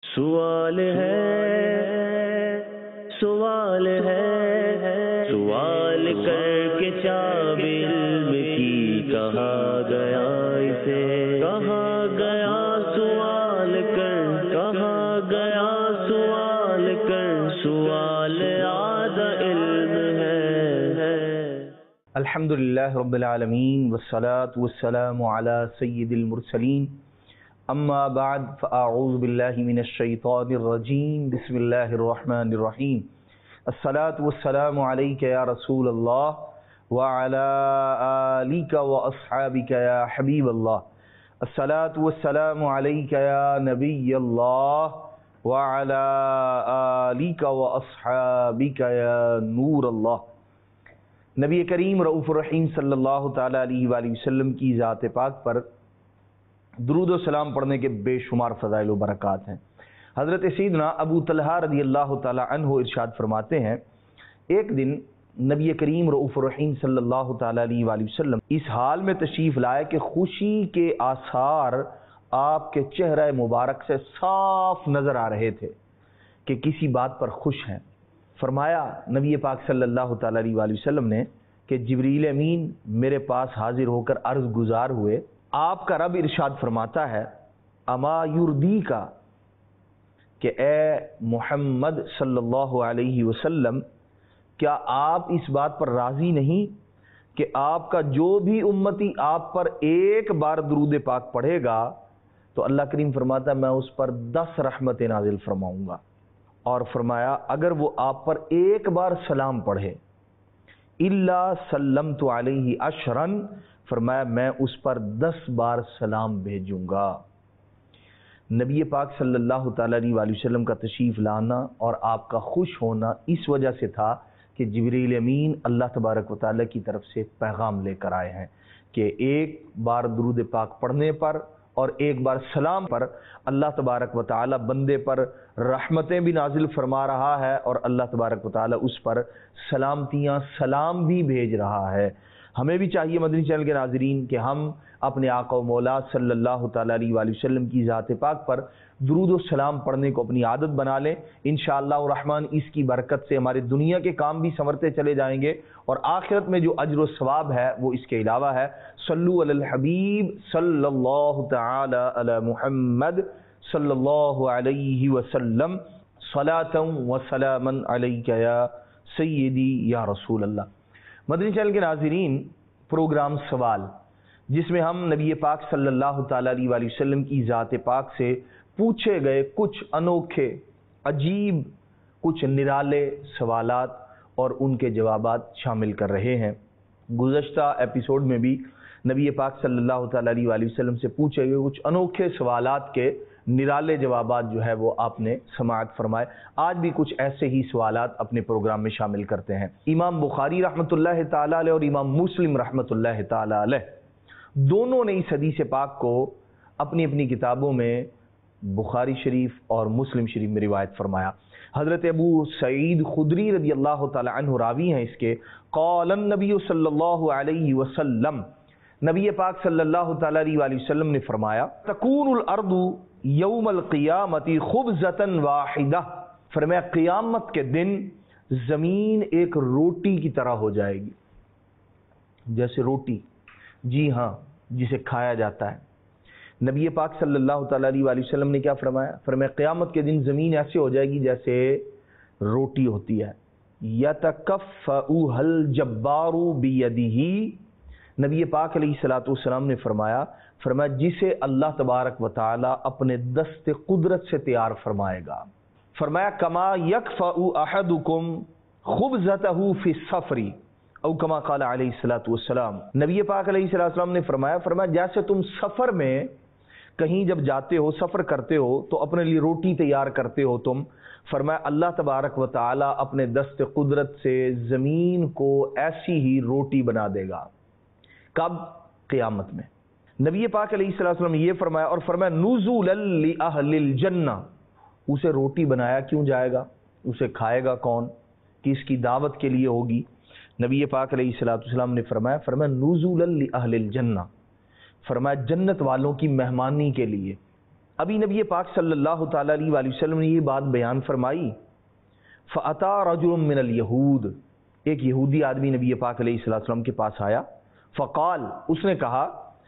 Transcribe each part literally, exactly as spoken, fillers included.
سوال ہے سوال ہے سوال کر کے چاب علم کی کہا گیا اسے کہا گیا سوال کر کہا گیا سوال کر سوال آدھا علم ہے۔ الحمدللہ رب العالمین والصلاة والسلام علی سید المرسلین اما بعد فاعوذ باللہ من الشیطان الرجیم بسم اللہ الرحمن الرحیم الصلاة والسلام علیک یا رسول اللہ وعلی آلک واصحابک یا حبیب اللہ الصلاة والسلام علیک یا نبی اللہ وعلی آلک واصحابک یا نور اللہ۔ نبی کریم رؤوف الرحیم صلی اللہ تعالی علیہ وآلہ وسلم کی ذات پاک پر درود و سلام پڑھنے کے بے شمار فضائل و برکات ہیں۔ حضرت سیدنا ابو طلحہ رضی اللہ تعالی عنہ ارشاد فرماتے ہیں، ایک دن نبی کریم رؤوف الرحیم صلی اللہ تعالی علیہ وآلہ وسلم اس حال میں تشریف لائے کہ خوشی کے آثار آپ کے چہرہ مبارک سے صاف نظر آ رہے تھے کہ کسی بات پر خوش ہیں۔ فرمایا نبی پاک صلی اللہ تعالی علیہ وآلہ وسلم نے کہ جبریل امین میرے پاس حاضر ہو کر عرض گزار ہوئے، آپ کا رب ارشاد فرماتا ہے اما یردی کا کہ اے محمد صلی اللہ علیہ وسلم کیا آپ اس بات پر راضی نہیں کہ آپ کا جو بھی امتی آپ پر ایک بار درود پاک پڑھے گا تو اللہ کریم فرماتا ہے میں اس پر دس رحمتیں نازل فرماؤں گا، اور فرمایا اگر وہ آپ پر ایک بار سلام پڑھے الا سلمت علیہ عشرا، فرمایا میں اس پر دس بار سلام بھیجوں گا۔ نبی پاک صلی اللہ تعالی علیہ وآلہ وسلم کا تشریف لانا اور آپ کا خوش ہونا اس وجہ سے تھا کہ جبریل امین اللہ تبارک و تعالی کی طرف سے پیغام لے کر آئے ہیں کہ ایک بار درود پاک پڑھنے پر اور ایک بار سلام پر اللہ تبارک و تعالی بندے پر رحمتیں بھی نازل فرما رہا ہے اور اللہ تبارک و تعالی اس پر سلامتیاں سلام بھی بھیج رہا ہے۔ ہمیں بھی چاہیے مدنی چینل کے ناظرین کہ ہم اپنے آقا و مولا صلی اللہ تعالی علیہ وآلہ وسلم کی ذات پاک پر درود و سلام پڑھنے کو اپنی عادت بنا لیں۔ انشاءاللہ الرحمن اس کی برکت سے ہمارے دنیا کے کام بھی سنورتے چلے جائیں گے اور آخرت میں جو اجر و ثواب ہے وہ اس کے علاوہ ہے۔ صلو علی الحبیب صلی اللہ تعالی علی محمد صلی اللہ علیہ وسلم صلاۃ و سلاما علیک یا سیدی یا رسول اللہ۔ مدنی چینل کے ناظرین، پروگرام سوال جس میں ہم نبی پاک صلی اللہ تعالی علیہ وآلہ وسلم کی ذات پاک سے پوچھے گئے کچھ انوکھے عجیب کچھ نرالے سوالات اور ان کے جوابات شامل کر رہے ہیں۔ گزشتہ ایپیسوڈ میں بھی نبی پاک صلی اللہ تعالی علیہ وآلہ وسلم سے پوچھے گئے کچھ انوکھے سوالات کے نرالے جوابات جو ہے وہ آپ نے سماعت فرمائے۔ آج بھی کچھ ایسے ہی سوالات اپنے پروگرام میں شامل کرتے ہیں۔ امام بخاری رحمۃ اللہ تعالی علیہ اور امام مسلم رحمۃ اللہ تعالی علیہ دونوں نے اس حدیث پاک کو اپنی اپنی کتابوں میں بخاری شریف اور مسلم شریف میں روایت فرمایا۔ حضرت ابو سعید خدری رضی اللہ تعالی عنہ راوی ہیں اس کے، قال النبی صلی اللہ علیہ وسلم، نبی پاک صلی اللہ تعالی علیہ وآلہ وسلم نے فرمایا تکون الارض یوم القیامت خبزۃ واحدہ، فرمایا قیامت کے دن زمین ایک روٹی کی طرح ہو جائے گی، جیسے روٹی، جی ہاں، جسے کھایا جاتا ہے۔ نبی پاک صلی اللہ تعالی علیہ وآلہ وسلم نے کیا فرمایا؟ فرمایا قیامت کے دن زمین ایسے ہو جائے گی جیسے روٹی ہوتی ہے۔ یتکفؤھا الجبار بیدہ، نبی پاک علیہ الصلوۃ والسلام نے فرمایا فرمایا جسے اللہ تبارک و تعالی اپنے دست قدرت سے تیار فرمائے گا۔ فرمایا کما یکفؤ احدکم خبزتہ فی السفر او کما قال علیہ الصلوۃ والسلام، نبی پاک علیہ الصلوۃ والسلام نے فرمایا فرمایا جیسے تم سفر میں کہیں جب جاتے ہو، سفر کرتے ہو تو اپنے لیے روٹی تیار کرتے ہو تم، فرمایا اللہ تبارک و تعالی اپنے دست قدرت سے زمین کو ایسی ہی روٹی بنا دے گا۔ کب؟ قیامت میں۔ نبی پاک علیہ الصلوۃ والسلام نے یہ فرمایا اور فرمایا نزولا لأہل الجنہ، اسے روٹی بنایا کیوں جائے گا؟ اسے کھائے گا کون؟ کس کی دعوت کے لیے ہوگی؟ نبی پاک علیہ الصلوۃ والسلام نے فرمایا فرمایا نزولا لأہل الجنہ، فرمایا جنت والوں کی مہمانی کے لیے، ابھی نبی پاک صلی اللہ تعالی علیہ وآلہ وسلم نے یہ بات بیان فرمائی، فَأَتَى رَجُلٌ مِّنَ الْيَهُودِ، ایک یہودی آدمی نبی پاک علیہ السلام کے پاس آیا، فقال، اس نے کہا،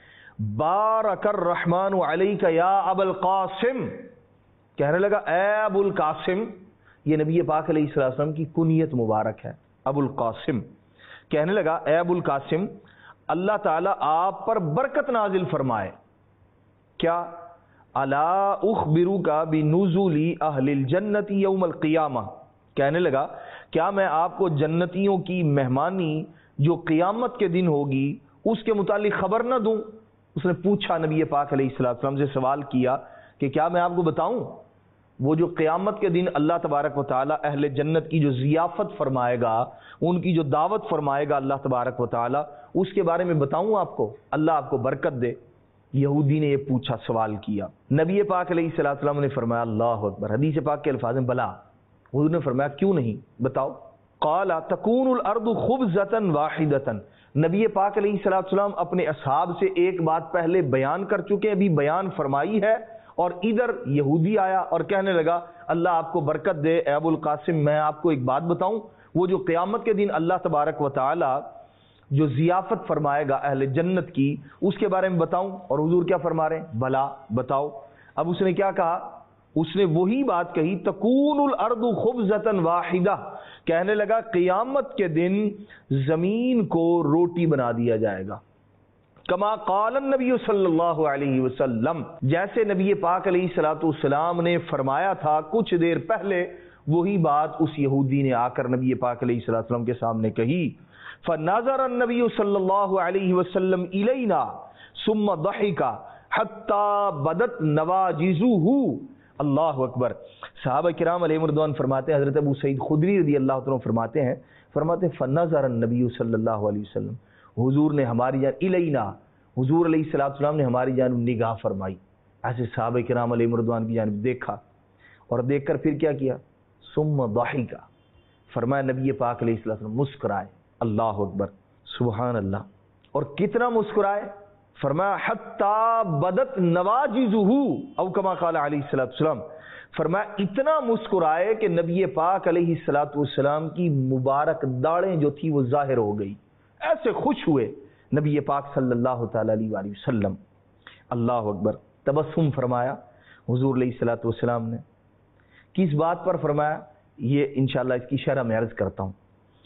بارک الرحمن علیک یا ابا القاسم، کہنے لگا اے ابو القاسم، یہ نبی پاک علیہ السلام کی کنیت مبارک ہے، ابو القاسم، کہنے لگا اے ابو القاسم، اللہ تعالیٰ آپ پر برکت نازل فرمائے، کیا؟ الا اخبرک بنزول اہل الجنت یوم القیامہ، کہنے لگا کیا میں آپ کو جنتیوں کی مہمانی جو قیامت کے دن ہوگی اس کے متعلق خبر نہ دوں؟ اس نے پوچھا، نبی پاک علیہ السلام سے سوال کیا کہ کیا میں آپ کو بتاؤں وہ جو قیامت کے دن اللہ تبارک و تعالیٰ اہل جنت کی جو ضیافت فرمائے گا، ان کی جو دعوت فرمائے گا اللہ تبارک و تعالیٰ، اس کے بارے میں بتاؤں آپ کو؟ اللہ آپ کو برکت دے۔ یہودی نے یہ پوچھا، سوال کیا، نبی پاک علیہ السلام نے فرمایا اللہ اکبر، حدیث پاک کے الفاظ ہیں، بلا، حضور نے فرمایا کیوں نہیں، بتاؤ۔ قال تکون الارض خبزۃ واحدۃ، نبی پاک علیہ السلام اپنے اصحاب سے ایک بات پہلے بیان کر چکے، ابھی بیان فرمائی ہے، اور ادھر یہودی آیا اور کہنے لگا اللہ آپ کو برکت دے اے ابو القاسم، میں آپ کو ایک بات بتاؤں، وہ جو قیامت کے دن اللہ تبارک و تعالی جو ضیافت فرمائے گا اہل جنت کی، اس کے بارے میں بتاؤں؟ اور حضور کیا فرما رہے ہیں؟ بلا، بتاؤ۔ اب اس نے کیا کہا؟ اس نے وہی بات کہی، تکون الارض خبزۃ واحدہ، کہنے لگا قیامت کے دن زمین کو روٹی بنا دیا جائے گا، کما قال النبی صلی اللہ علیہ وسلم، جیسے نبی پاک علیہ الصلوۃ والسلام نے فرمایا تھا کچھ دیر پہلے، وہی بات اس یہودی نے آ کر نبی پاک علیہ الصلوۃ والسلام کے سامنے کہی۔ فنظر النبی صلی اللہ علیہ وسلم الینا ثم ضحک حتی بدت نواجذہ، اللہ اکبر۔ صحابہ کرام علیہ رضوان فرماتے ہیں، حضرت ابو سعید خدری رضی اللہ عنہ فرماتے ہیں، فرماتے ہیں فنظر النبی صلی اللہ علیہ وسلم، حضور نے ہماری جانب الینا، حضور علیہ الصلوۃ والسلام نے ہماری جانب نگاہ فرمائی، ایسے صحابہ کرام علیہ رضوان کی جانب دیکھا، اور دیکھ کر پھر کیا کیا؟ ثم ضحک، فرمایا نبی پاک علیہ الصلوۃ والسلام مسکرائے، اللہ اکبر، سبحان اللہ، اور کتنا مسکرائے؟ فرمایا حتی بدت نواجذہ، او کما قال علیہ الصلوۃ والسلام، فرمایا اتنا مسکرائے کہ نبی پاک علیہ الصلوۃ والسلام کی مبارک داڑیں جو تھی وہ ظاہر ہو گئی، ایسے خوش ہوئے نبی پاک صلی اللہ تعالی علیہ وآلہ وسلم، اللہ اکبر۔ تبسم فرمایا حضور علیہ الصلوۃ والسلام نے، کس بات پر فرمایا؟ یہ انشاءاللہ اس کی شرح میں عرض کرتا ہوں۔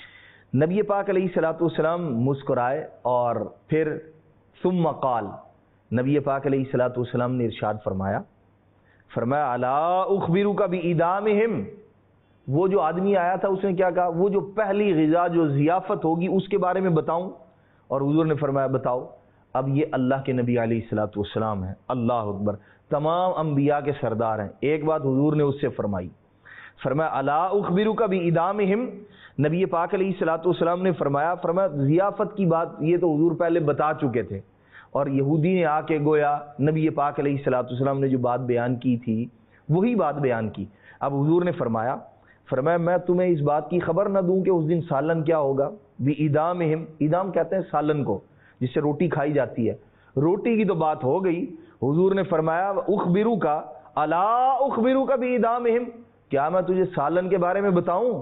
نبی پاک علیہ الصلوۃ والسلام مسکرائے، اور پھر ثم قال، نبی پاک علیہ الصلوۃ والسلام نے ارشاد فرمایا، فرمایا الا اخبرک بادامہم، وہ جو آدمی آیا تھا اس نے کیا کہا؟ وہ جو پہلی غذا جو ضیافت ہوگی اس کے بارے میں بتاؤں؟ اور حضور نے فرمایا بتاؤ۔ اب یہ اللہ کے نبی علیہ الصلوۃ والسلام ہیں، اللہ اکبر، تمام انبیاء کے سردار ہیں، ایک بات حضور نے اس سے فرمائی، فرمایا الا اخبرک بادامہم، نبی پاک علیہ الصلوۃ والسلام نے فرمایا، فرمایا ضیافت کی بات یہ تو حضور پہلے بتا چکے تھے، اور یہودی نے آ کے گویا نبی پاک علیہ الصلوۃ والسلام نے جو بات بیان کی تھی وہی بات بیان کی۔ اب حضور نے فرمایا فرمایا میں تمہیں اس بات کی خبر نہ دوں کہ اس دن سالن کیا ہوگا؟ بِإِدَامِهِمْ، ادام کہتے ہیں سالن کو جس سے روٹی کھائی جاتی ہے، روٹی کی تو بات ہو گئی، حضور نے فرمایا اخبرک الا اخبرک بِإِدَامِهِمْ، کیا میں تجھے سالن کے بارے میں بتاؤں؟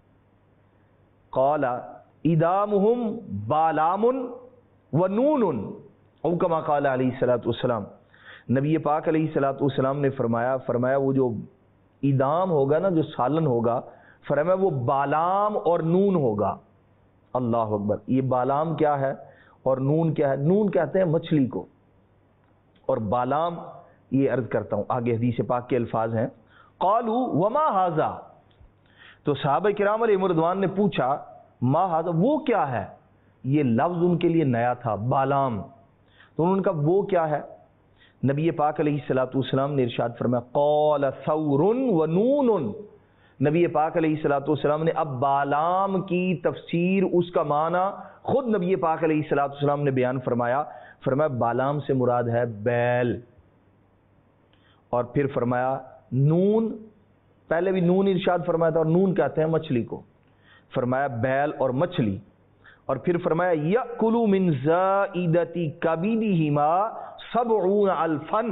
قال ادامہم بالام ونون، او کما قال علیہ الصلوۃ والسلام، نبی پاک علیہ الصلوۃ والسلام نے فرمایا فرمایا وہ جو ادام ہوگا نا، جو سالن ہوگا، فرمایا وہ بالام اور نون ہوگا، اللہ اکبر۔ یہ بالام کیا ہے اور نون کیا ہے؟ نون کہتے ہیں مچھلی کو، اور بالام یہ عرض کرتا ہوں آگے حدیث پاک کے الفاظ ہیں، قالوا وما ھذا، تو صحابہ کرام علیہ رضوان نے پوچھا ما ھذا، وہ کیا ہے؟ یہ لفظ ان کے لیے نیا تھا، بالام، تو انہوں نے کہا وہ کیا ہے؟ نبی پاک علیہ الصلوۃ والسلام نے ارشاد فرمایا قال ثور ونون، نبی پاک علیہ الصلوۃ والسلام نے اب بالام کی تفسیر، اس کا معنی خود نبی پاک علیہ الصلوۃ والسلام نے بیان فرمایا، فرمایا بالام سے مراد ہے بیل، اور پھر فرمایا نون، پہلے بھی نون ارشاد فرمایا تھا، اور نون کہتے ہیں مچھلی کو، فرمایا بیل اور مچھلی، اور پھر فرمایا یأکل من زائدۃ کبدہما سبعون الفا،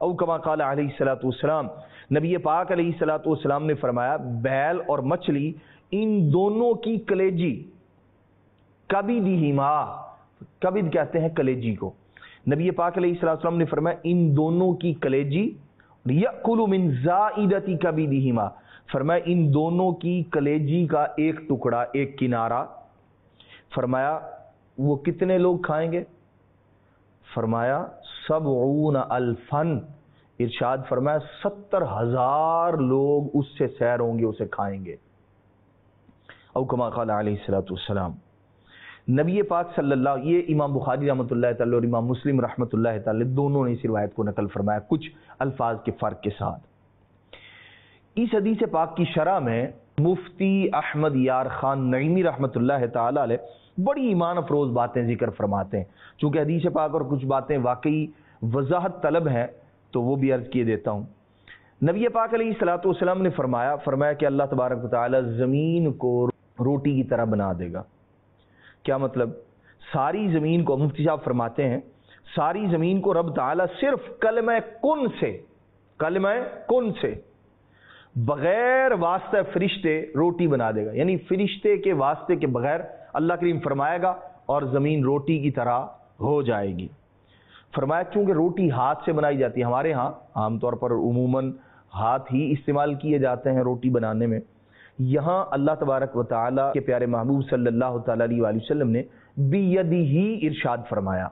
او کما قال علیہ الصلوۃ والسلام، نبی پاک علیہ الصلوۃ والسلام نے فرمایا بیل اور مچھلی ان دونوں کی کلیجی، کبدہما، کبد کہتے ہیں کلیجی کو، نبی پاک علیہ الصلوۃ والسلام نے فرمایا ان دونوں کی کلیجی، یأکل من زائدۃ کبدہما، فرمایا ان دونوں کی کلیجی کا ایک ٹکڑا، ایک کنارہ، فرمایا وہ کتنے لوگ کھائیں گے؟ فرمایا سبعون الفن، ارشاد فرمایا ستر ہزار لوگ اس سے سیر ہوں گے، اسے کھائیں گے، او کما قال علیہ الصلوۃ والسلام۔ نبی پاک صلی اللہ، یہ امام بخاری رحمۃ اللہ تعالی اور امام مسلم رحمۃ اللہ تعالی دونوں نے اس روایت کو نقل فرمایا، کچھ الفاظ کے فرق کے ساتھ۔ اس حدیث پاک کی شرح میں مفتی احمد یار خان نعیمی رحمۃ اللہ تعالی علیہ بڑی ایمان افروز باتیں ذکر فرماتے ہیں، چونکہ حدیث پاک اور کچھ باتیں واقعی وضاحت طلب ہیں تو وہ بھی عرض کیے دیتا ہوں۔ نبی پاک علیہ الصلوۃ والسلام نے فرمایا فرمایا کہ اللہ تبارک و تعالی زمین کو روٹی کی طرح بنا دے گا۔ کیا مطلب؟ ساری زمین کو، مفتی صاحب فرماتے ہیں ساری زمین کو رب تعالی صرف کلمہ کن سے، کلمہ کن سے، بغیر واسطہ فرشتے روٹی بنا دے گا، یعنی فرشتے کے واسطے کے بغیر اللہ کریم فرمائے گا اور زمین روٹی کی طرح ہو جائے گی۔ فرمایا کیونکہ روٹی ہاتھ سے بنائی جاتی ہے، ہمارے ہاں عام طور پر عموماً ہاتھ ہی استعمال کیے جاتے ہیں روٹی بنانے میں، یہاں اللہ تبارک و تعالی کے پیارے محبوب صلی اللہ تعالی علیہ وآلہ وسلم نے بیدہ ارشاد فرمایا،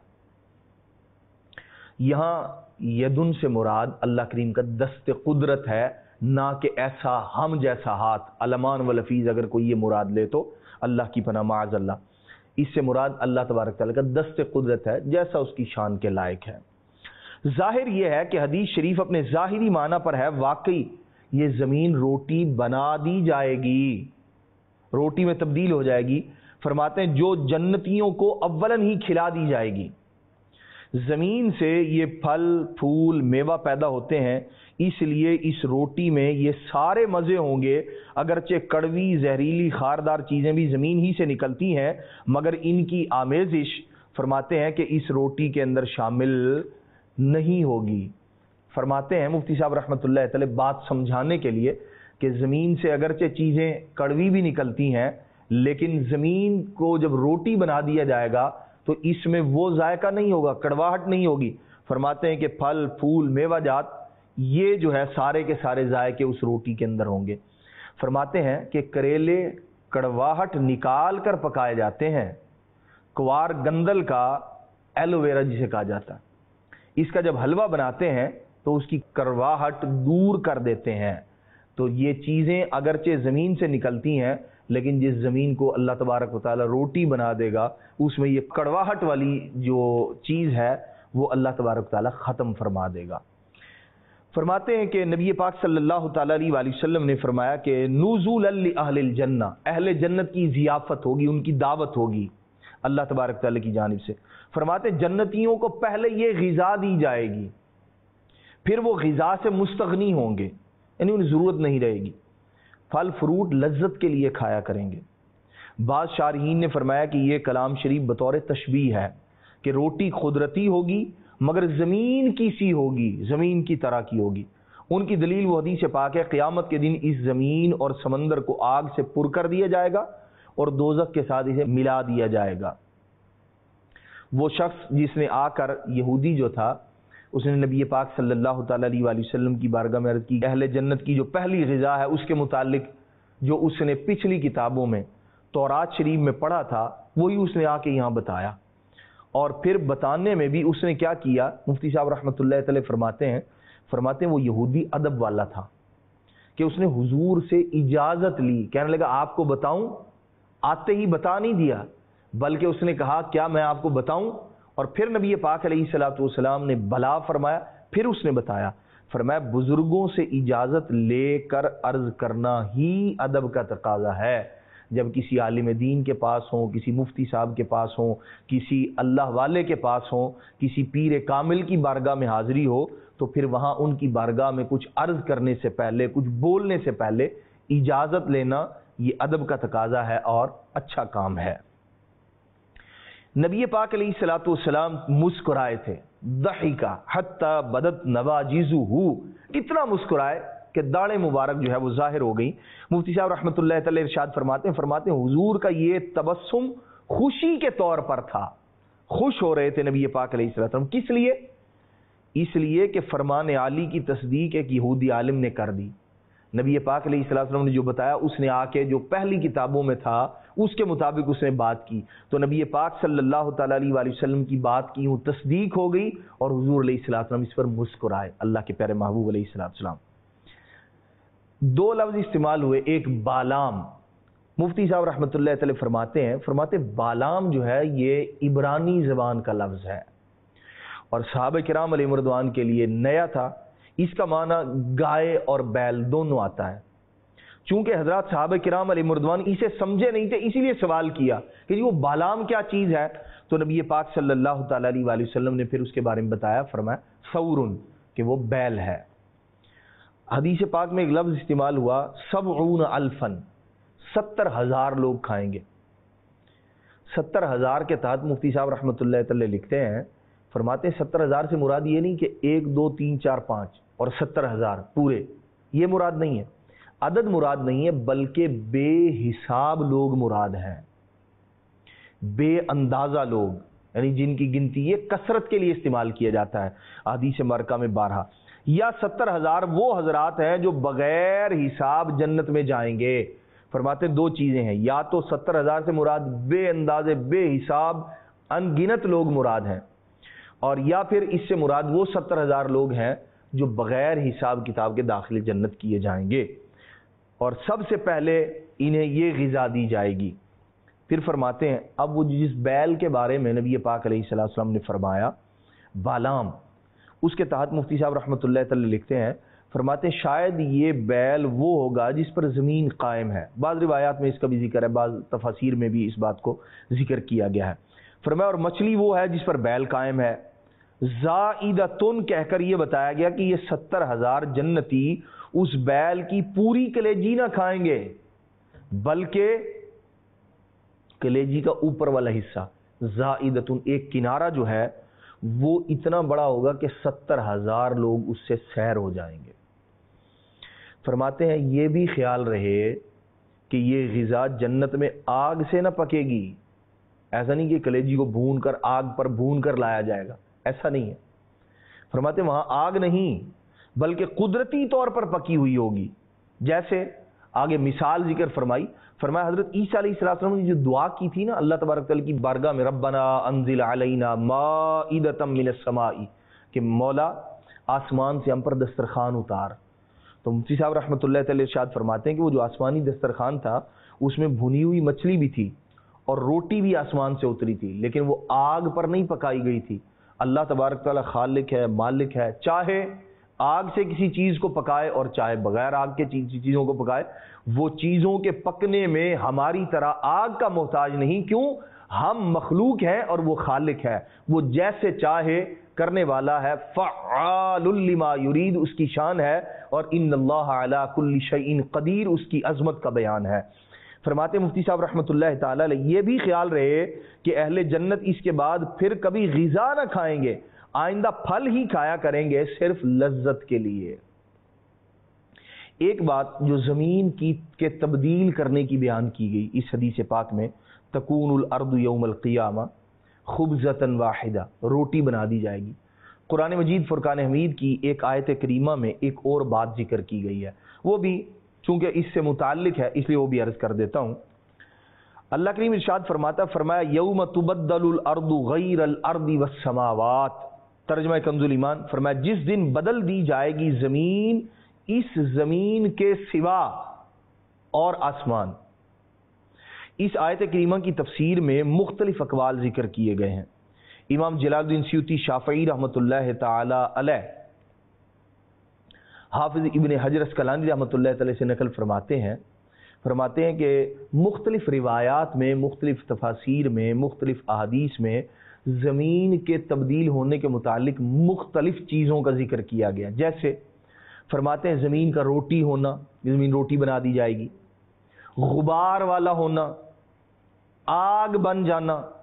یہاں یدن سے مراد اللہ کریم کا دست قدرت ہے، نہ کہ ایسا ہم جیسا ہاتھ، علمان و لفیظ اگر کوئی یہ مراد لے تو اللہ کی پناہ معاذ اللہ، اس سے مراد اللہ تبارک تعالیٰ کا دست قدرت ہے جیسا اس کی شان کے لائق ہے۔ ظاہر یہ ہے کہ حدیث شریف اپنے ظاہری معنی پر ہے، واقعی یہ زمین روٹی بنا دی جائے گی، روٹی میں تبدیل ہو جائے گی۔ فرماتے ہیں جو جنتیوں کو اولن ہی کھلا دی جائے گی، زمین سے یہ پھل پھول میوہ پیدا ہوتے ہیں، اس لیے اس روٹی میں یہ سارے مزے ہوں گے، اگرچہ کڑوی زہریلی خاردار چیزیں بھی زمین ہی سے نکلتی ہیں، مگر ان کی آمیزش فرماتے ہیں کہ اس روٹی کے اندر شامل نہیں ہوگی۔ فرماتے ہیں مفتی صاحب رحمۃ اللہ تعالی بات سمجھانے کے لیے کہ زمین سے اگرچہ چیزیں کڑوی بھی نکلتی ہیں، لیکن زمین کو جب روٹی بنا دیا جائے گا تو اس میں وہ ذائقہ نہیں ہوگا، کڑواہٹ نہیں ہوگی۔ فرماتے ہیں کہ پھل پھول میوہ جات یہ جو ہے سارے کے سارے ذائقے اس روٹی کے اندر ہوں گے۔ فرماتے ہیں کہ کریلے کڑواہٹ نکال کر پکائے جاتے ہیں، کوار گندل کا ایلو ویرا جسے کہا جاتا ہے، اس کا جب حلوہ بناتے ہیں تو اس کی کڑواہٹ دور کر دیتے ہیں۔ تو یہ چیزیں اگرچہ زمین سے نکلتی ہیں، لیکن جس زمین کو اللہ تبارک و تعالی روٹی بنا دے گا اس میں یہ کڑواہٹ والی جو چیز ہے وہ اللہ تبارک و تعالی ختم فرما دے گا۔ فرماتے ہیں کہ نبی پاک صلی اللہ تعالی علیہ وآلہ وسلم نے فرمایا کہ نزول لأہل الجنہ، اہل جنت کی ضیافت ہوگی، ان کی دعوت ہوگی اللہ تبارک تعالی کی جانب سے۔ فرماتے ہیں جنتیوں کو پہلے یہ غذا دی جائے گی، پھر وہ غذا سے مستغنی ہوں گے، یعنی انہیں ضرورت نہیں رہے گی، پھل فروٹ لذت کے لیے کھایا کریں گے۔ بعض شارحین نے فرمایا کہ یہ کلام شریف بطور تشبیہ ہے کہ روٹی قدرتی ہوگی مگر زمین کی سی ہوگی، زمین کی طرح کی ہوگی۔ ان کی دلیل وہ حدیث پاک ہے، قیامت کے دن اس زمین اور سمندر کو آگ سے پر کر دیا جائے گا اور دوزخ کے ساتھ اسے ملا دیا جائے گا۔ وہ شخص جس نے آ کر، یہودی جو تھا، اس نے نبی پاک صلی اللہ تعالی علیہ وآلہ وسلم کی بارگاہ میں عرض کی، اہل جنت کی جو پہلی غذا ہے اس کے متعلق جو اس نے پچھلی کتابوں میں تورات شریف میں پڑھا تھا وہی اس نے آ کے یہاں بتایا، اور پھر بتانے میں بھی اس نے کیا کیا، مفتی صاحب رحمۃ اللہ تعالی فرماتے ہیں فرماتے ہیں وہ یہودی ادب والا تھا کہ اس نے حضور سے اجازت لی، کہنے لگا آپ کو بتاؤں، آتے ہی بتا نہیں دیا بلکہ اس نے کہا کیا میں آپ کو بتاؤں، اور پھر نبی پاک علیہ الصلوۃ والسلام نے بلا فرمایا، پھر اس نے بتایا۔ فرمایا بزرگوں سے اجازت لے کر عرض کرنا ہی ادب کا تقاضا ہے۔ جب کسی عالم دین کے پاس ہوں، کسی مفتی صاحب کے پاس ہوں، کسی اللہ والے کے پاس ہوں، کسی پیر کامل کی بارگاہ میں حاضری ہو، تو پھر وہاں ان کی بارگاہ میں کچھ عرض کرنے سے پہلے، کچھ بولنے سے پہلے اجازت لینا یہ ادب کا تقاضا ہے اور اچھا کام ہے۔ نبی پاک علیہ الصلوۃ والسلام مسکرائے تھے، दहिका हत्ता बदत नवाजिजुहु, इतना मुस्कुराए कि दाढ़े मुबारक जो है वो जाहिर हो गई। मुफ्ती साहब रहमतुल्लाह तआला इरशाद फरमाते हैं फरमाते हैं हुजूर का ये तबस्सुम खुशी के तौर पर था, खुश हो रहे थे नबी पाक अलैहिस्सलाम। किस लिए? इसलिए कि फरमान आली की तस्दीक एक यहूदी आलिम ने कर दी। नबी पाक अलैहिस्सलाम ने जो बताया उसने आके जो पहली किताबों में था उसके मुताबिक उसने बात की, तो नबी पाक सल्लल्लाहु तआला अलैहि वसल्लम की बात की हूँ तस्दीक हो गई और हुजूर अलैहिस्सलाम इस पर मुस्कुराए। अल्लाह के प्यारे महबूब अलैहिस्सलाम। दो लफ्ज इस्तेमाल हुए, एक बालाम। मुफ्ती साहब रहमतुल्लाह तआला फरमाते हैं फरमाते बालाम जो है ये इब्रानी ज़बान का लफ्ज़ है और सहाबा किराम अलैहिम रिदवान के लिए नया था। इसका माना गाय और बैल दोनों आता है। चूंकि हजरत सहाबा किराम अलैहिम रिदवान इसे समझे नहीं थे इसीलिए सवाल किया कि जी वो बालाम क्या चीज़ है, तो नबी पाक सल्लल्लाहु तआला अलैहि वसल्लम ने फिर उसके बारे में बताया, फरमाया सौरुन, कि वो बैल है। हदीस पाक में एक लफ्ज़ इस्तेमाल हुआ सबऊन अल्फन, सत्तर हजार लोग खाएंगे। सत्तर हजार के तहत मुफ्ती साहब रहमतुल्लाह तआला लिखते हैं फरमाते हैं सत्तर हजार से मुराद ये नहीं कि एक दो तीन चार पाँच और सत्तर हजार पूरे, ये मुराद नहीं है, अदद मुराद नहीं है, बल्कि बेहिसाब लोग मुराद हैं, बेअंदाजा लोग, यानी जिनकी गिनती ये कसरत के लिए इस्तेमाल किया जाता है हदीस मार्का में बारह। या सत्तर हजार वो हजरात हैं जो बगैर हिसाब जन्नत में जाएंगे। फरमाते दो चीजें हैं, या तो सत्तर हजार से मुराद बेअंदाजे बेहिसाब अनगिनत लोग मुराद हैं, और या फिर इससे मुराद वो सत्तर हजार लोग हैं जो बगैर हिसाब किताब के दाखिले जन्नत किए जाएंगे और सबसे पहले इन्हें ये ग़िज़ा दी जाएगी। फिर फरमाते हैं अब वो जिस बैल के बारे में नबी पाक अलैहिस्सलाम ने फरमाया बालाम, उसके तहत मुफ्ती साहब रहमतुल्लाह तआला लिखते हैं फरमाते हैं शायद ये बैल वो होगा जिस पर ज़मीन कायम है। बाज़ रिवायात में इसका भी जिक्र है, बाज़ तफासीर में भी इस बात को जिक्र किया गया है। फरमाया और मछली वो है जिस पर बैल कायम है। ज़ाइदतुन कहकर ये बताया गया कि ये सत्तर हजार जन्नती उस बैल की पूरी कलेजी ना खाएंगे, बल्कि कलेजी का ऊपर वाला हिस्सा, ज़ाइदतुन एक किनारा जो है वो इतना बड़ा होगा कि सत्तर हजार लोग उससे सैर हो जाएंगे। फरमाते हैं ये भी ख्याल रहे कि ये ग़िज़ा जन्नत में आग से ना पकेगी, ऐसा नहीं कि कलेजी को भून कर आग पर भून कर लाया जाएगा, ऐसा नहीं है। फरमाते वहां आग नहीं बल्कि कुदरती तौर पर पकी हुई होगी। जैसे आगे मिसाल जिक्र फरमाई, फरमाया हजरत ईसा अलैहिस्सलाम ने जो दुआ की थी ना अल्लाह तबारक तआला की बारगाह में, रब्बना अंजिल अलैना माइदतम मिनस समाई, कि मौला आसमान से हम पर दस्तरखान उतार। तो मुफ्ती साहब रहमतुल्लाह तआला इरशाद फरमाते हैं कि वो जो आसमानी दस्तरखान था उसमें भुनी हुई मछली भी थी और रोटी भी आसमान से उतरी थी, लेकिन वो आग पर नहीं पकाई गई थी। अल्लाह तबारक तआला खालिक है, मालिक है, चाहे आग से किसी चीज को पकाए और चाहे बगैर आग के चीज, चीजों को पकाए। वो चीजों के पकने में हमारी तरह आग का मोहताज नहीं, क्यों? हम मखलूक हैं और वो खालिक है, वो जैसे चाहे करने वाला है। फ़अआलुल लिमा युरीद उसकी शान है और इन्नल्लाहा अला कुल्ली शैइन क़दीर उसकी अजमत का बयान है। फरमाते मुफ्ती साहब रहमतुल्लाह तआला अलैह ये भी ख्याल रहे कि अहले जन्नत इसके बाद फिर कभी ग़िज़ा न खाएंगे, आइंदा फल ही खाया करेंगे सिर्फ लज्जत के लिए। एक बात जो ज़मीन की के तब्दील करने की बयान की गई इस हदीस पाक में, तकूनुल अर्दु यौमल क़ियामा खुब्ज़तन वाहिदा, रोटी बना दी जाएगी। कुरान मजीद फुरकान हमीद की एक आयत करीमा में एक और बात जिक्र की गई है, वो भी चूंकि इससे मुताल्लिक है इसलिए वो भी अर्ज कर देता हूँ। अल्लाह करीम इरशाद फरमाता फरमाया यौम तुबद्दलुल अर्दु गैरल अर्दि वस्समावात, तर्जुमा कंजुल ईमान, फरमाया जिस दिन बदल दी जाएगी जमीन इस जमीन के सिवा और आसमान। इस आयत करीमा की तफसीर में मुख्तलिफ अकवाल जिक्र किए गए हैं। इमाम जलालुद्दीन सयूती शाफई रहमतुल्लाह ताला अलैह, हाफिज इब्न हजर अस्कलानी रहमतुल्लाह तआला से नकल फरमाते हैं फरमाते हैं कि मुख्तलिफ रिवायात में, मुख्तलिफ तफासीर में, मुख्तलिफ अहादीस में ज़मीन के तब्दील होने के मुतालिक मुख्तलिफ चीज़ों का जिक्र किया गया। जैसे फरमाते हैं ज़मीन का रोटी होना, ज़मीन रोटी बना दी जाएगी, गुबार वाला होना, आग बन जाना,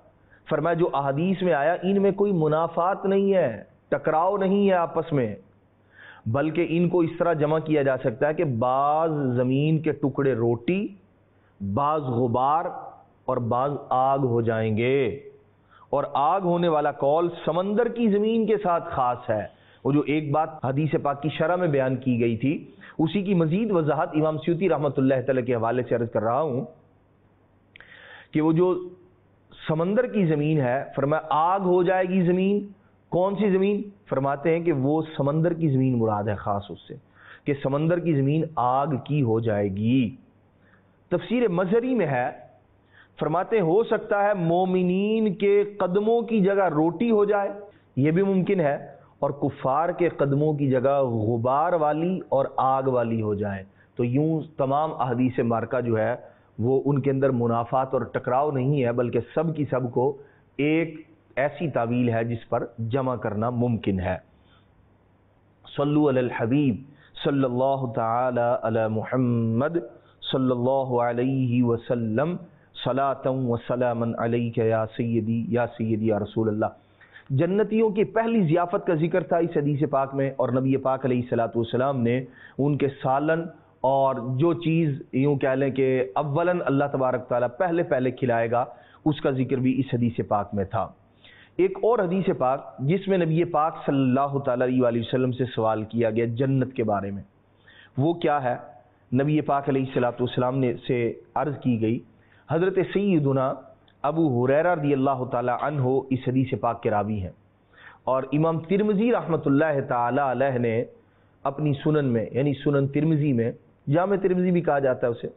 فرمایا جو احادیث میں آیا ان میں کوئی منافات نہیں ہے، ٹکراؤ نہیں ہے آپس میں، بلکہ ان کو اس طرح جمع کیا جا سکتا ہے کہ بعض زمین کے ٹکڑے روٹی، بعض غبار اور بعض آگ ہو جائیں گے، اور آگ ہونے والا قول سمندر کی زمین کے ساتھ خاص ہے۔ وہ جو ایک بات حدیث پاک کی شرح میں بیان کی گئی تھی، اسی کی مزید وضاحت امام سیوطی رحمۃ اللہ تعالی کے حوالے سے عرض کر رہا ہوں کہ وہ جو سمندر کی زمین ہے، فرمایا آگ ہو جائے گی زمین۔ کون سی زمین؟ فرماتے ہیں کہ وہ سمندر کی زمین مراد ہے خاص اس سے، کہ سمندر کی زمین آگ کی ہو جائے گی۔ تفسیر مظہری میں ہے، فرماتے ہیں ہو سکتا ہے مومنین کے قدموں کی جگہ روٹی ہو جائے، یہ بھی ممکن ہے، اور کفار کے قدموں کی جگہ غبار والی اور آگ والی ہو جائے۔ تو یوں تمام احادیث مبارکہ جو ہے وہ ان کے اندر منافات اور ٹکراؤ نہیں ہے، بلکہ سب کی سب کو ایک ایسی تعویل ہے جس پر جمع کرنا ممکن ہے۔ صلو علی الحبیب صلی اللہ تعالی علی محمد صلی اللہ علیہ وسلم صلاۃ و سلاما علیک یا سیدی یا سیدی یا رسول اللہ۔ جنتیوں کی پہلی ضیافت کا ذکر تھا اس حدیث پاک میں، اور نبی پاک علیہ الصلوۃ والسلام نے ان کے سالن اور جو چیز یوں کہہ لیں کہ اولاً اللہ تبارک تعالیٰ پہلے پہلے کھلائے گا، اس کا ذکر بھی اس حدیث پاک میں تھا۔ ایک اور حدیث پاک جس میں نبی پاک صلی اللہ تعالیٰ علیہ وسلم سے سوال کیا گیا جنت کے بارے میں، وہ کیا ہے؟ نبی پاک علیہ الصلوۃ والسلام نے سے عرض کی گئی، حضرت سیدنا ابو ہریرہ رضی اللہ تعالی عنہ اس حدیث پاک کے راوی ہیں، اور امام ترمذی رحمۃ اللہ تعالی علیہ نے اپنی سنن میں، یعنی سنن ترمذی میں، جامع ترمذی بھی کہا جاتا ہے اسے،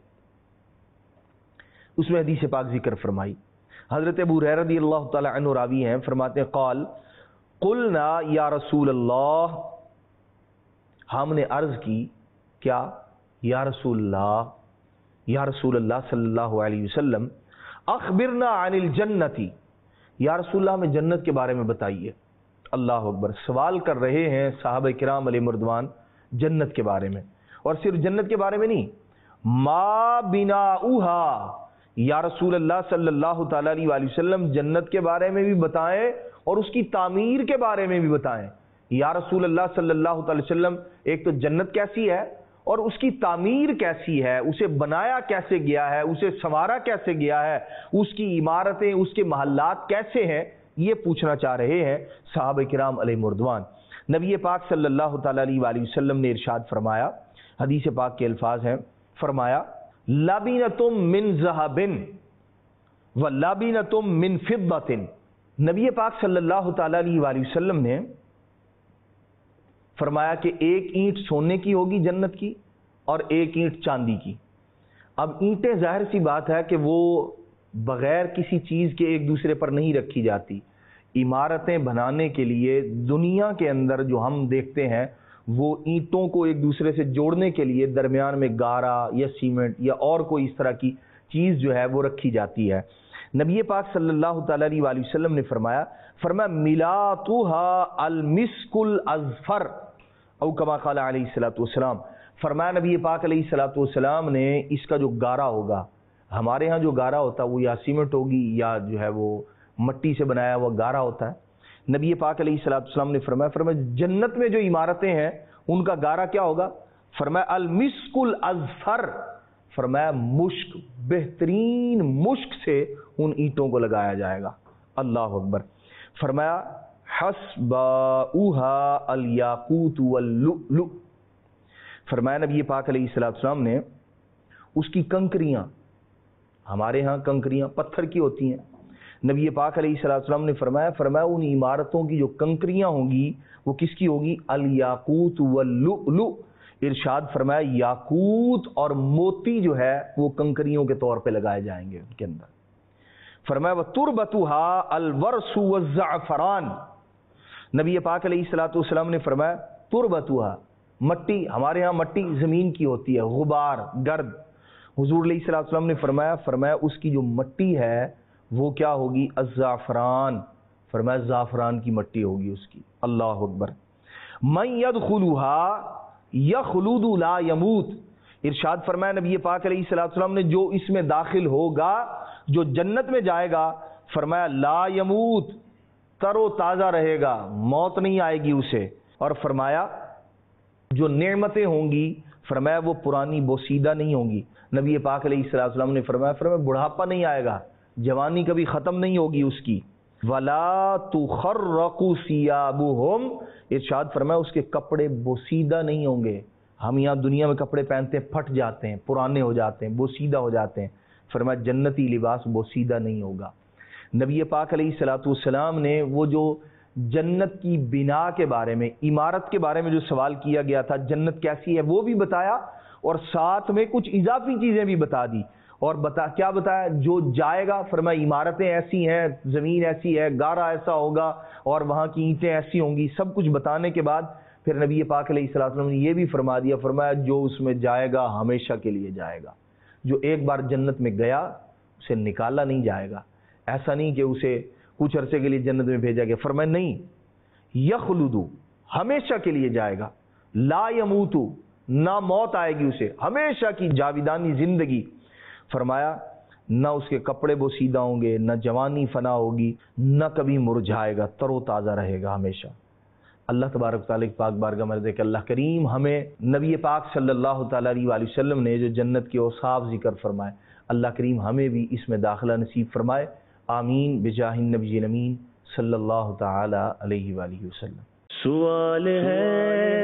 اس میں حدیث پاک ذکر فرمائی۔ حضرت ابو ہریرہ رضی اللہ تعالی عنہ راوی ہیں، فرماتے ہیں قال قلنا یا رسول اللہ، ہم نے عرض کی، کیا؟ یا رسول اللہ، یا رسول اللہ صلی اللہ علیہ وسلم، اخبرنا عن الجنتی، یا رسول اللہ ہمیں جنت کے بارے میں بتائیے۔ اللہ اکبر، سوال کر رہے ہیں صحابہ کرام علیہ مردوان جنت کے بارے میں، اور صرف جنت کے بارے میں نہیں، ما بناؤہا، یا رسول اللہ صلی اللہ تعالی علیہ وسلم جنت کے بارے میں بھی بتائیں اور اس کی تعمیر کے بارے میں بھی بتائیں۔ یا رسول اللہ صلی اللہ تعالی وسلم، ایک تو جنت کیسی ہے اور اس کی تعمیر کیسی ہے، اسے بنایا کیسے گیا ہے، اسے سنوارا کیسے گیا ہے، اس کی عمارتیں، اس کے محلات کیسے ہیں، یہ پوچھنا چاہ رہے ہیں صحابہ کرام علیہ مردوان۔ نبی پاک صلی اللہ تعالی علیہ وسلم نے ارشاد فرمایا، حدیث پاک کے الفاظ ہیں، فرمایا لبینۃ من ذہب و لبینۃ من فضۃ۔ نبی پاک صلی اللہ تعالی علیہ وسلم نے فرمایا کہ ایک اینٹ سونے کی ہوگی جنت کی اور ایک اینٹ چاندی کی۔ اب اینٹیں ظاہر سی بات ہے کہ وہ بغیر کسی چیز کے ایک دوسرے پر نہیں رکھی جاتی۔ عمارتیں بنانے کے لیے دنیا کے اندر جو ہم دیکھتے ہیں، وہ اینٹوں کو ایک دوسرے سے جوڑنے کے لیے درمیان میں گارا یا سیمنٹ یا اور کوئی اس طرح کی چیز جو ہے وہ رکھی جاتی ہے۔ نبی پاک صلی اللہ تعالی علیہ وسلم نے فرمایا فرمایا ملاتها المسک الازفر، او کما قال علیہ الصلوۃ والسلام، فرمایا نبی پاک علیہ الصلوۃ والسلام نے اس کا جو گارا ہوگا، ہمارے ہاں جو گارا ہوتا ہے وہ یا سیمنٹ ہوگی یا جو ہے وہ مٹی سے بنایا ہوا گارا ہوتا ہے۔ نبی پاک علیہ الصلوۃ والسلام نے فرمایا فرمایا جنت میں جو عمارتیں ہیں ان کا گارا کیا ہوگا؟ فرمایا المسک الازفر، فرمایا مشک، بہترین مشک سے ان اینٹوں کو لگایا جائے گا۔ اللہ اکبر۔ فرمایا حسباؤہا الیاقوت واللؤلؤ، فرمایا نبی پاک علیہ الصلوۃ والسلام نے اس کی کنکریاں، ہمارے ہاں کنکریاں پتھر کی ہوتی ہیں، نبی پاک علیہ الصلوۃ والسلام نے فرمایا فرمایا ان عمارتوں کی جو کنکریاں ہوں گی وہ کس کی ہوگی؟ الیاقوت واللؤلؤ، ارشاد فرمایا یاقوت اور موتی جو ہے وہ کنکریوں کے طور پہ لگائے جائیں گے ان کے اندر۔ فرمایا وتربتها الورس والزعفران، نبی پاک علیہ الصلوۃ والسلام نے فرمایا تربتها، مٹی، ہمارے ہاں مٹی زمین کی ہوتی ہے، غبار، گرد، حضور علیہ الصلوۃ والسلام نے فرمایا فرمایا اس کی جو مٹی ہے وہ کیا ہوگی؟ الزعفران، فرمایا زعفران کی مٹی ہوگی اس کی۔ اللہ اکبر۔ من يدخلها یخلد لا یموت، ارشاد فرمایا نبی پاک علیہ الصلوۃ والسلام نے جو اس میں داخل ہوگا، جو جنت میں جائے گا، فرمایا لا یموت، تر و تازہ رہے گا، موت نہیں آئے گی اسے. اور فرمایا جو نعمتیں ہوں گی فرمایا وہ پرانی بوسیدہ نہیں ہوں گی. نبی پاک علیہ الصلوۃ والسلام نے فرمایا فرمایا بڑھاپا نہیں آئے گا، جوانی کبھی ختم نہیں ہوگی اس کی. ولا تخرق ثيابهم، ارشاد فرمایا اس کے کپڑے بوسیدہ نہیں ہوں گے. ہم یہاں دنیا میں کپڑے پہنتے ہیں پھٹ جاتے ہیں، پرانے ہو جاتے ہیں، بوسیدہ ہو جاتے ہیں. فرمایا جنتی لباس بوسیدہ نہیں ہوگا. نبی پاک علیہ الصلوۃ والسلام نے وہ جو جنت کی بنا کے بارے میں، عمارت کے بارے میں جو سوال کیا گیا تھا، جنت کیسی ہے وہ بھی بتایا، اور ساتھ میں کچھ اضافی چیزیں بھی بتا دی. اور بتا کیا بتایا؟ جو جائے گا فرمایا عمارتیں ایسی ہیں، زمین ایسی ہے، گارا ایسا ہوگا، اور وہاں کی اینٹیں ایسی ہوں گی. سب کچھ بتانے کے بعد پھر نبی پاک علیہ الصلوۃ والسلام نے یہ بھی فرما دیا، فرمایا جو اس میں جائے گا ہمیشہ کے لیے جائے گا. جو ایک بار جنت میں گیا اسے نکالا نہیں جائے گا. ایسا نہیں کہ اسے کچھ عرصے کے لیے جنت میں بھیجا گیا. فرمایا نہیں، یخلد، ہمیشہ کے لیے جائے گا. لا یموت، نہ موت آئے گی اسے، ہمیشہ کی جاویدانی زندگی. فرمایا نہ اس کے کپڑے بوسیدہ ہوں گے، نہ جوانی فنا ہوگی، نہ کبھی مرجھائے گا، تر و تازہ رہے گا ہمیشہ. اللہ تبارک تعالیٰ کی پاک بارگاہ میں عرض ہے کہ اللہ کریم ہمیں نبی پاک صلی اللہ تعالیٰ علیہ وآلہ وسلم نے جو جنت کے اوصاف ذکر فرمائے، اللہ کریم ہمیں بھی اس میں داخلہ نصیب فرمائے. آمین بجاہ النبی الامین صلی اللہ تعالیٰ علیہ وآلہ وسلم. سوال ہے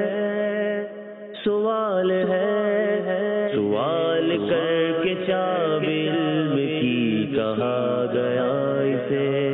سوال ہے سوال کر کے چابل کی کہا گیا اسے